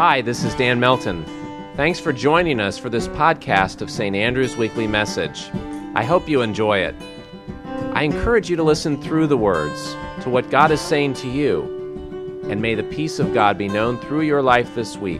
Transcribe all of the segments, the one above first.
Hi, this is Dan Melton. Thanks for joining us for this podcast of St. Andrew's Weekly Message. I hope you enjoy it. I encourage you to listen through the words to what God is saying to you, and may the peace of God be known through your life this week.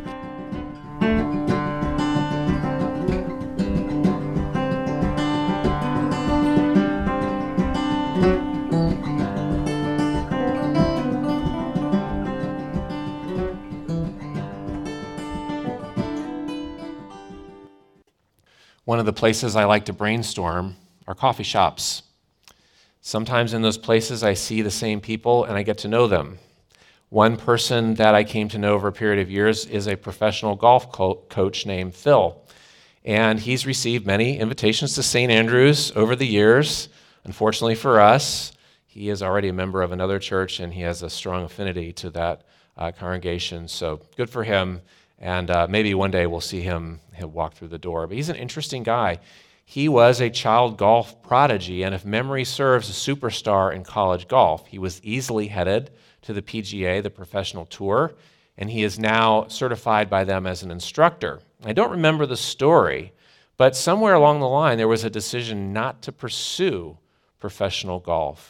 One of the places I like to brainstorm are coffee shops. Sometimes in those places I see the same people and I get to know them. One person that I came to know over a period of years is a professional golf coach named Phil. And he's received many invitations to St. Andrews over the years. Unfortunately for us, he is already a member of another church and he has a strong affinity to that congregation. So good for him. And maybe one day we'll see him walk through the door. But he's an interesting guy. He was a child golf prodigy, and if memory serves, a superstar in college golf. He was easily headed to the PGA, the professional tour, and he is now certified by them as an instructor. I don't remember the story, but somewhere along the line there was a decision not to pursue professional golf.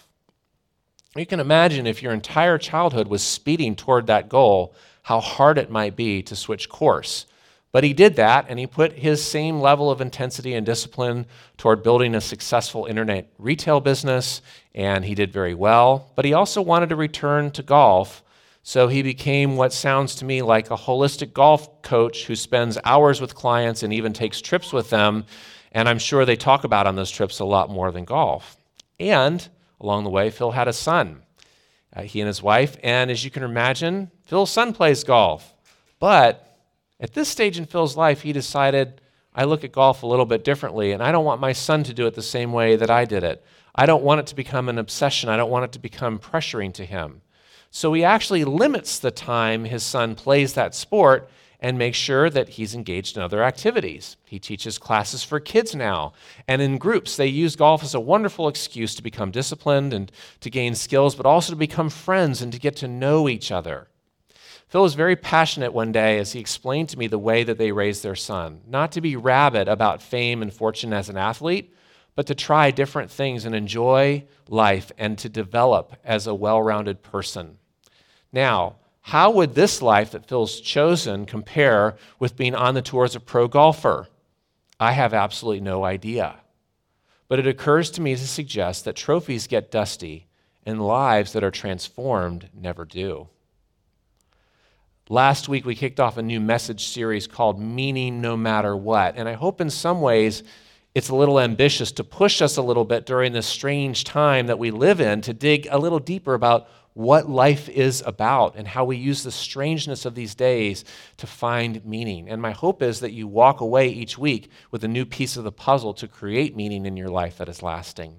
You can imagine if your entire childhood was speeding toward that goal, how hard it might be to switch course. But he did that, and he put his same level of intensity and discipline toward building a successful internet retail business, and he did very well. But he also wanted to return to golf, so he became what sounds to me like a holistic golf coach who spends hours with clients and even takes trips with them, and I'm sure they talk about on those trips a lot more than golf. And along the way, Phil had a son. He and his wife, and as you can imagine, Phil's son plays golf. But at this stage in Phil's life, he decided, I look at golf a little bit differently, and I don't want my son to do it the same way that I did it. I don't want it to become an obsession. I don't want it to become pressuring to him. So he actually limits the time his son plays that sport and makes sure that he's engaged in other activities. He teaches classes for kids now, and in groups, they use golf as a wonderful excuse to become disciplined and to gain skills, but also to become friends and to get to know each other. Phil was very passionate one day as he explained to me the way that they raised their son, not to be rabid about fame and fortune as an athlete, but to try different things and enjoy life and to develop as a well-rounded person. Now, how would this life that Phil's chosen compare with being on the tour as a pro golfer? I have absolutely no idea. But it occurs to me to suggest that trophies get dusty and lives that are transformed never do. Last week, we kicked off a new message series called Meaning No Matter What. And I hope in some ways it's a little ambitious to push us a little bit during this strange time that we live in to dig a little deeper about what life is about and how we use the strangeness of these days to find meaning. And my hope is that you walk away each week with a new piece of the puzzle to create meaning in your life that is lasting.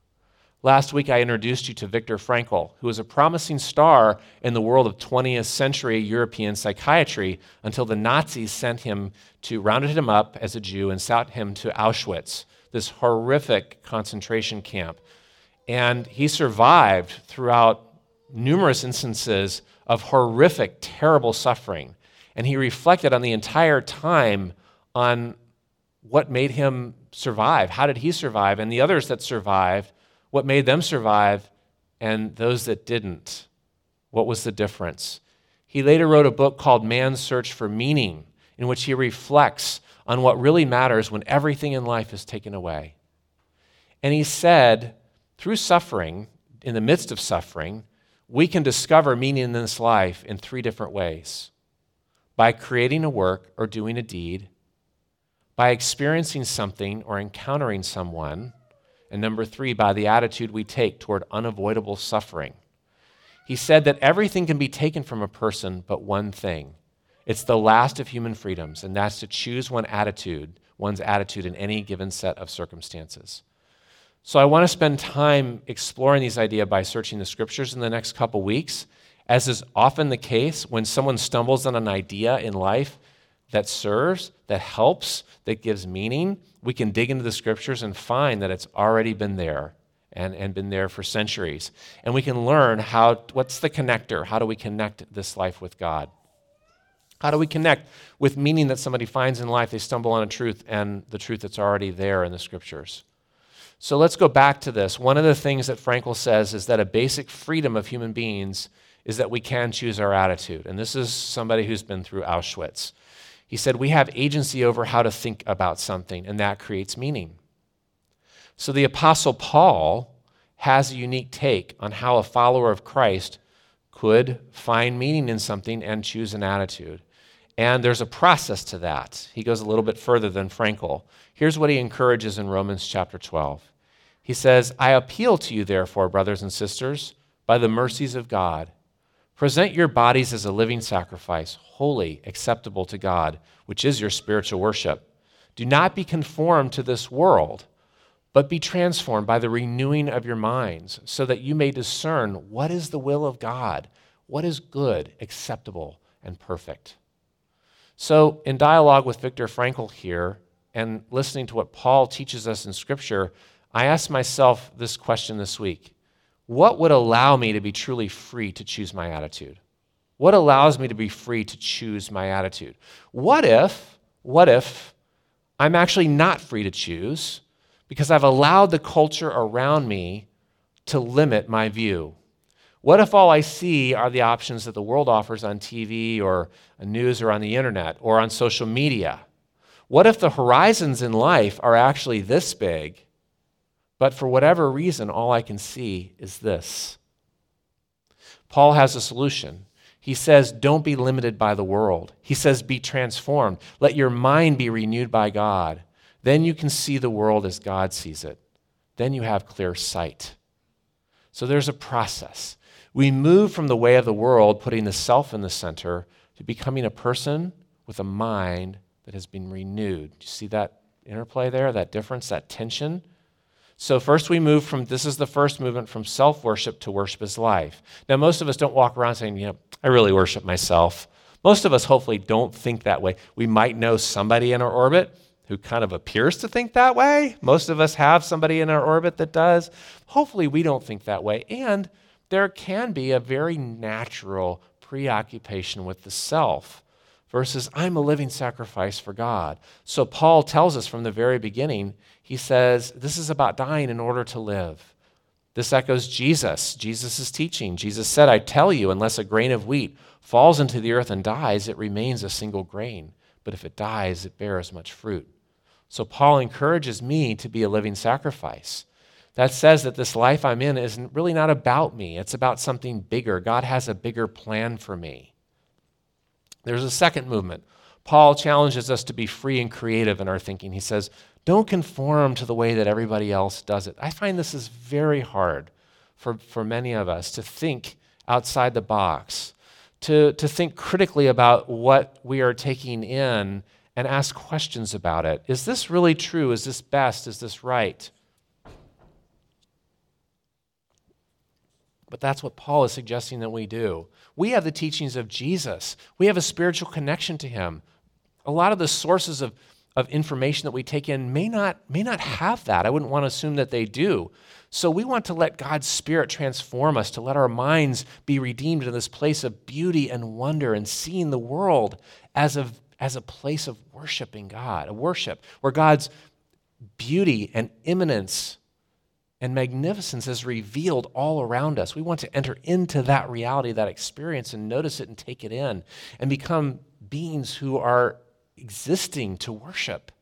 Last week, I introduced you to Viktor Frankl, who was a promising star in the world of 20th century European psychiatry until the Nazis rounded him up as a Jew and sent him to Auschwitz, this horrific concentration camp. And he survived throughout numerous instances of horrific, terrible suffering. And he reflected on the entire time on what made him survive. How did he survive? And the others that survived, what made them survive? And those that didn't, what was the difference? He later wrote a book called Man's Search for Meaning, in which he reflects on what really matters when everything in life is taken away. And he said, through suffering, in the midst of suffering, we can discover meaning in this life in three different ways. By creating a work or doing a deed, by experiencing something or encountering someone, and number three, by the attitude we take toward unavoidable suffering. He said that everything can be taken from a person but one thing. It's the last of human freedoms, and that's to choose one's attitude in any given set of circumstances. So I want to spend time exploring these ideas by searching the scriptures in the next couple weeks. As is often the case, when someone stumbles on an idea in life that serves, that helps, that gives meaning, we can dig into the scriptures and find that it's already been there and been there for centuries. And we can learn what's the connector? How do we connect this life with God? How do we connect with meaning that somebody finds in life? They stumble on a truth and the truth that's already there in the scriptures. So let's go back to this. One of the things that Frankl says is that a basic freedom of human beings is that we can choose our attitude. And this is somebody who's been through Auschwitz. He said, we have agency over how to think about something, and that creates meaning. So the Apostle Paul has a unique take on how a follower of Christ could find meaning in something and choose an attitude. And there's a process to that. He goes a little bit further than Frankl. Here's what he encourages in Romans chapter 12. He says, I appeal to you, therefore, brothers and sisters, by the mercies of God, present your bodies as a living sacrifice, holy, acceptable to God, which is your spiritual worship. Do not be conformed to this world, but be transformed by the renewing of your minds, so that you may discern what is the will of God, what is good, acceptable, and perfect. So, in dialogue with Viktor Frankl here, and listening to what Paul teaches us in Scripture, I asked myself this question this week. What would allow me to be truly free to choose my attitude? What allows me to be free to choose my attitude? What if I'm actually not free to choose because I've allowed the culture around me to limit my view? What if all I see are the options that the world offers on TV or news or on the internet or on social media? What if the horizons in life are actually this big, but for whatever reason, all I can see is this? Paul has a solution. He says, don't be limited by the world. He says, be transformed. Let your mind be renewed by God. Then you can see the world as God sees it. Then you have clear sight. So there's a process. We move from the way of the world, putting the self in the center, to becoming a person with a mind that has been renewed. Do you see that interplay there, that difference, that tension? So first we move from, this is the first movement, from self-worship to worship as life. Now most of us don't walk around saying, I really worship myself. Most of us hopefully don't think that way. We might know somebody in our orbit who kind of appears to think that way. Most of us have somebody in our orbit that does. Hopefully we don't think that way. And there can be a very natural preoccupation with the self versus I'm a living sacrifice for God. So Paul tells us from the very beginning, he says, this is about dying in order to live. This echoes Jesus' teaching. Jesus said, I tell you, unless a grain of wheat falls into the earth and dies, it remains a single grain. But if it dies, it bears much fruit. So Paul encourages me to be a living sacrifice. That says that this life I'm in is really not about me. It's about something bigger. God has a bigger plan for me. There's a second movement. Paul challenges us to be free and creative in our thinking. He says, don't conform to the way that everybody else does it. I find this is very hard for many of us to think outside the box, to think critically about what we are taking in and ask questions about it. Is this really true? Is this best? Is this right? But that's what Paul is suggesting that we do. We have the teachings of Jesus. We have a spiritual connection to him. A lot of the sources of information that we take in may not have that. I wouldn't want to assume that they do. So we want to let God's Spirit transform us, to let our minds be redeemed in this place of beauty and wonder and seeing the world as a place of worshiping God, a worship where God's beauty and immanence and magnificence is revealed all around us. We want to enter into that reality, that experience, and notice it and take it in and become beings who are existing to worship.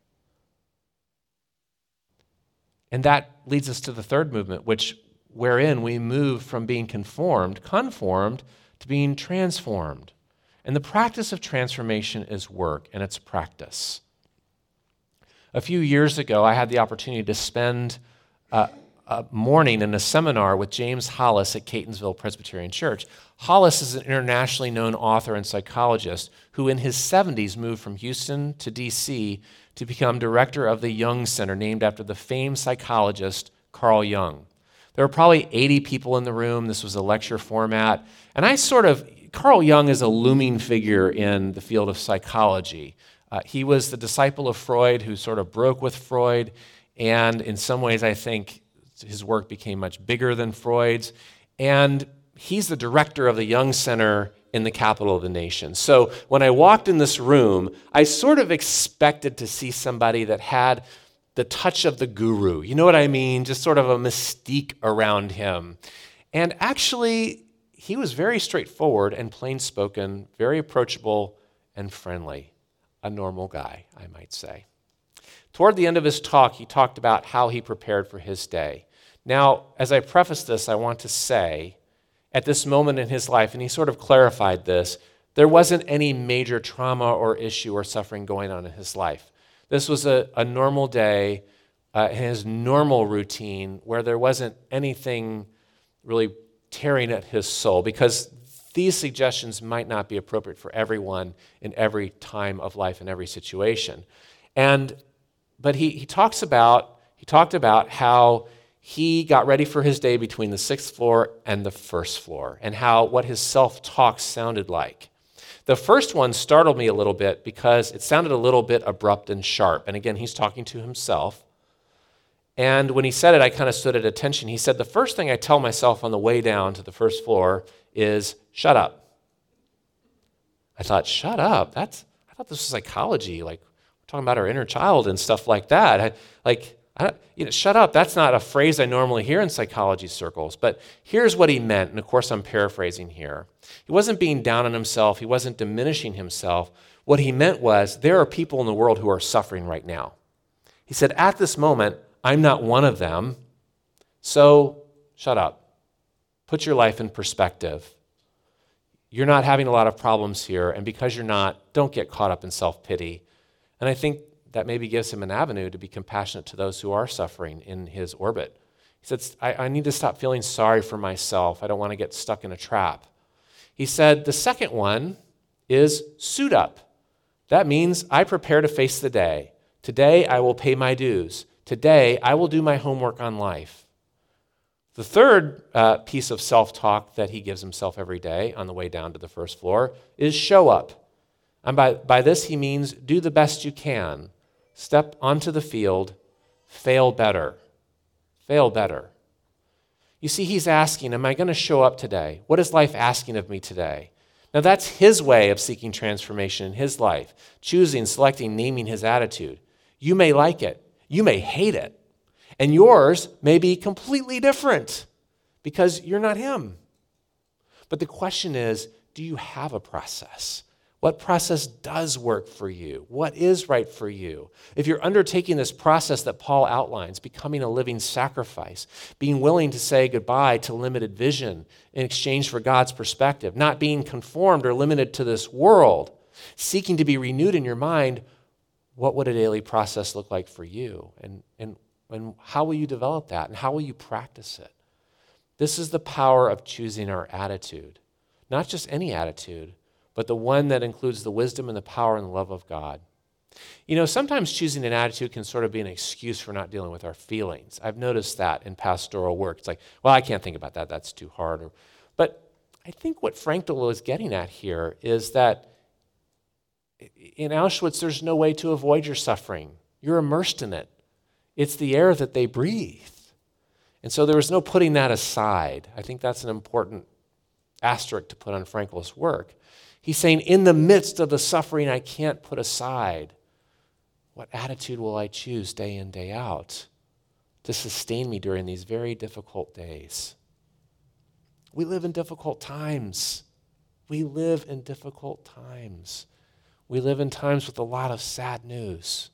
And that leads us to the third movement, wherein we move from being conformed to being transformed. And the practice of transformation is work, and it's practice. A few years ago, I had the opportunity to spend a morning in a seminar with James Hollis at Catonsville Presbyterian Church. Hollis is an internationally known author and psychologist who in his 70s moved from Houston to D.C. to become director of the Jung Center, named after the famed psychologist Carl Jung. There were probably 80 people in the room. This was a lecture format. And Carl Jung is a looming figure in the field of psychology. He was the disciple of Freud who sort of broke with Freud, and in some ways I think his work became much bigger than Freud's. And he's the director of the Jung Center in the capital of the nation. So when I walked in this room, I sort of expected to see somebody that had the touch of the guru. You know what I mean? Just sort of a mystique around him. And actually, he was very straightforward and plain-spoken, very approachable and friendly. A normal guy, I might say. Toward the end of his talk, he talked about how he prepared for his day. Now, as I preface this, I want to say, at this moment in his life, and he sort of clarified this, there wasn't any major trauma or issue or suffering going on in his life. This was a normal day, his normal routine, where there wasn't anything really tearing at his soul, because these suggestions might not be appropriate for everyone in every time of life and every situation. But he talked about how he got ready for his day between the 6th floor and the 1st floor, and what his self-talk sounded like. The first one startled me a little bit because it sounded a little bit abrupt and sharp. And again, he's talking to himself. And when he said it, I kind of stood at attention. He said, the first thing I tell myself on the way down to the 1st floor is, shut up. I thought, shut up? I thought this was psychology, like we're talking about our inner child and stuff like that. Shut up, that's not a phrase I normally hear in psychology circles, but here's what he meant, and of course I'm paraphrasing here. He wasn't being down on himself, he wasn't diminishing himself. What he meant was, there are people in the world who are suffering right now. He said, at this moment, I'm not one of them, so shut up. Put your life in perspective. You're not having a lot of problems here, and because you're not, don't get caught up in self-pity. And I think that maybe gives him an avenue to be compassionate to those who are suffering in his orbit. He said, I need to stop feeling sorry for myself. I don't want to get stuck in a trap. He said, the second one is suit up. That means I prepare to face the day. Today, I will pay my dues. Today, I will do my homework on life. The third piece of self-talk that he gives himself every day on the way down to the 1st floor is show up. And by this, he means do the best you can. Step onto the field, fail better. Fail better. You see, he's asking, am I going to show up today? What is life asking of me today? Now, that's his way of seeking transformation in his life, choosing, selecting, naming his attitude. You may like it. You may hate it. And yours may be completely different because you're not him. But the question is, do you have a process? What process does work for you? What is right for you? If you're undertaking this process that Paul outlines, becoming a living sacrifice, being willing to say goodbye to limited vision in exchange for God's perspective, not being conformed or limited to this world, seeking to be renewed in your mind, what would a daily process look like for you? And how will you develop that? And how will you practice it? This is the power of choosing our attitude. Not just any attitude, but the one that includes the wisdom and the power and the love of God. You know, sometimes choosing an attitude can sort of be an excuse for not dealing with our feelings. I've noticed that in pastoral work. It's like, well, I can't think about that. That's too hard. But I think what Frankl is getting at here is that in Auschwitz, there's no way to avoid your suffering. You're immersed in it. It's the air that they breathe. And so there was no putting that aside. I think that's an important asterisk to put on Frankl's work. He's saying, in the midst of the suffering I can't put aside, what attitude will I choose day in, day out to sustain me during these very difficult days? We live in difficult times. We live in difficult times. We live in times with a lot of sad news.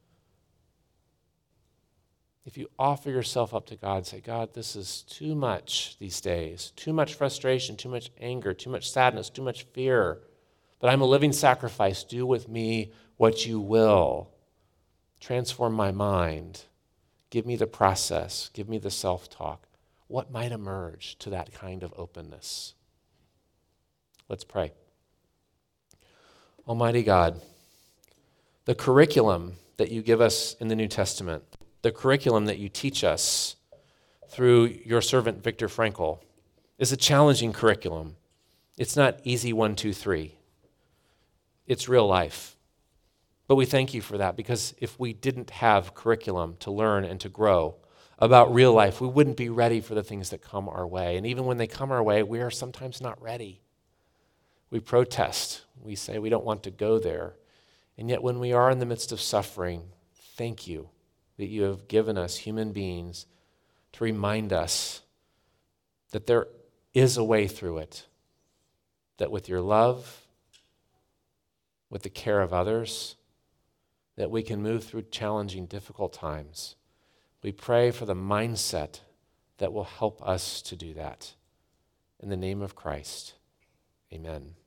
If you offer yourself up to God and say, God, this is too much these days, too much frustration, too much anger, too much sadness, too much fear, but I'm a living sacrifice. Do with me what you will. Transform my mind. Give me the process. Give me the self-talk. What might emerge to that kind of openness? Let's pray. Almighty God, the curriculum that you give us in the New Testament, the curriculum that you teach us through your servant Viktor Frankl, is a challenging curriculum. It's not easy 1, 2, 3. It's real life. But we thank you for that, because if we didn't have curriculum to learn and to grow about real life, we wouldn't be ready for the things that come our way. And even when they come our way, we are sometimes not ready. We protest. We say we don't want to go there. And yet when we are in the midst of suffering, thank you that you have given us human beings to remind us that there is a way through it, that with your love, with the care of others, that we can move through challenging, difficult times. We pray for the mindset that will help us to do that. In the name of Christ, amen.